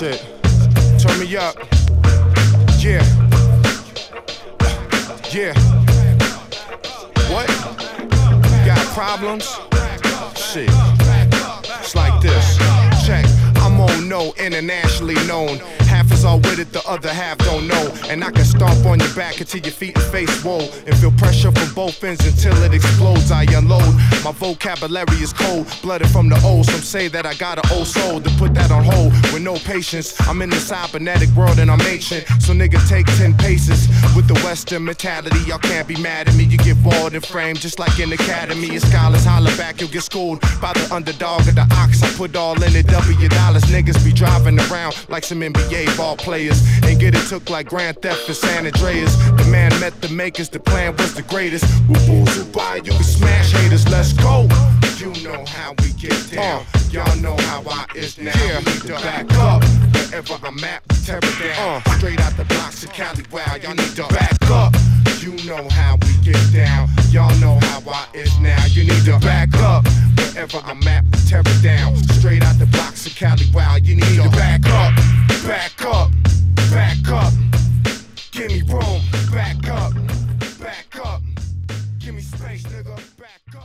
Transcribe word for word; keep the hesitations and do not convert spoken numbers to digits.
Shit. Turn me up. Yeah. Yeah. What? You got problems? Shit. It's like this. Check. I'm on no, internationally known. Half is all with it, the other half don't know. And I can stomp on your back until your feet and face whoa, and feel pressure from both ends until it explodes. I unload. My vocabulary is cold, blooded from the old. Some say that I got an old soul to put that on hold with no patience. I'm in the cybernetic world and I'm ancient. So nigga take ten paces with the Western mentality. Y'all can't be mad at me. You get bored and framed just like in academy. Your scholars holler back, you'll get schooled by the underdog of the ox. I put all in it, W dollars. Niggas be driving around like some N B A ball players and get it took like Grand Theft in San Andreas. The man met the makers, the plan was the greatest. Woo fools who buy you can smash haters, let's go. You know how we get down, uh, y'all know how I is now. Yeah. We need to back up, wherever I'm at, we tear it down. Uh, straight out the blocks of Cali, wow, y'all need to back up. You know how we get down, y'all know how I is now. You need to back up, wherever I'm at, we tear it down. Straight out the blocks of Cali, wow, you need to back up. Back up, back up, give me room, back up, back up, give me space, nigga, back up.